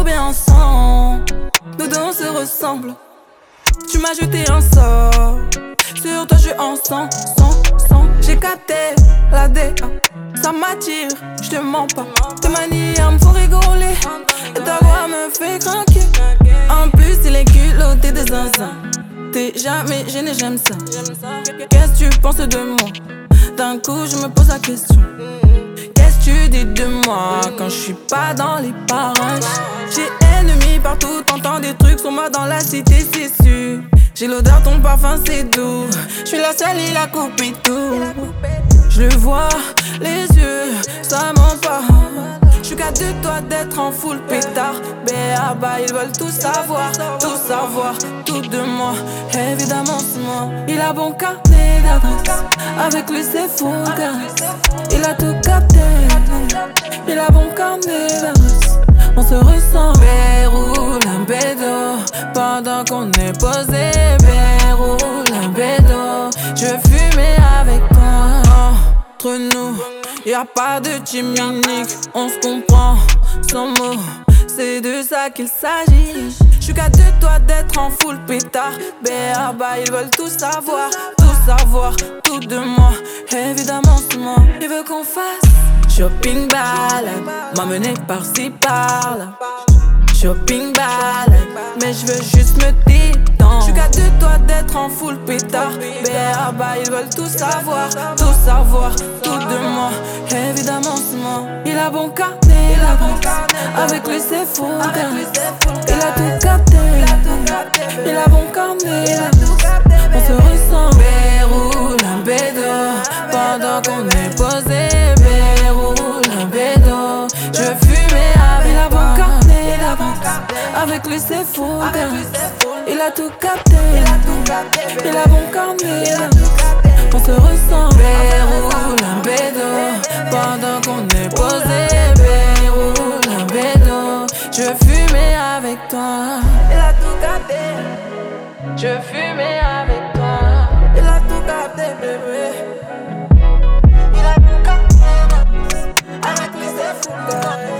tombé ensemble. Nos deux on se ressemble. Tu m'as jeté un sort. Sur toi je suis en sang. J'ai capté la DA. Ça m'attire, je te mens pas. Tes manières me font rigoler. Et ta voix me fait craquer. En plus il est culotté de zinzin. T'es jamais gêné, j'aime ça. Qu'est-ce que tu penses de moi? D'un coup je me pose la question. Qu'est-ce que tu dis de moi quand je suis pas dans les parages? J'ai ennemis partout, t'entends des trucs sur moi dans la cité, c'est sûr. J'ai l'odeur, ton parfum c'est doux. Je suis la seule, il a coupé tout. Je le vois, les yeux, ça ment pas. Je suis qu'à deux doigts d'être en full pétard. Béaba, ils veulent tout savoir, tout de moi. Évidemment c'est moi. Il a bon carnet d'adresse. Avec lui c'est fou, il a tout capté. Il a bon carnet d'adresse. On se ressent. Béroule un bédo pendant qu'on est posé. Béroule un bédo. Je veux fumer avec toi. Entre nous, y'a pas de chimique. On se comprend sans mots. C'est de ça qu'il s'agit. J'suis qu'à deux doigts d'être en full pétard. Béaba, ils veulent tout savoir, tout de moi. Évidemment c'est moi. Il veut qu'on fasse shopping balade, m'emmener par-ci par-là. Shopping balade, mais je veux juste me détendre. J'suis qu'à deux doigts d'être en full pétard. Béaba, ils veulent tout savoir, tout de moi. Évidemment c'est moi. Il a bon carnet d'adresse. Avec lui c'est fou, il a tout capté. Il a bon carnet d'adresse. On se ressent. Béroule un bédo pendant qu'on est posé. Béroule un bédo. Je veux fumer avec. Il a bon carnet d'adresse. Avec lui c'est fou, il a tout capté. Il a bon carnet d'adresse. On se ressent. Béroule un bédo pendant qu'on est posé. Béroule un bédo. Je veux fumer avec toi. Il a tout capté. Je veux fumer avec toi. Il a tout capté, bébé. Il a tout capté. Avec lui c'est fou.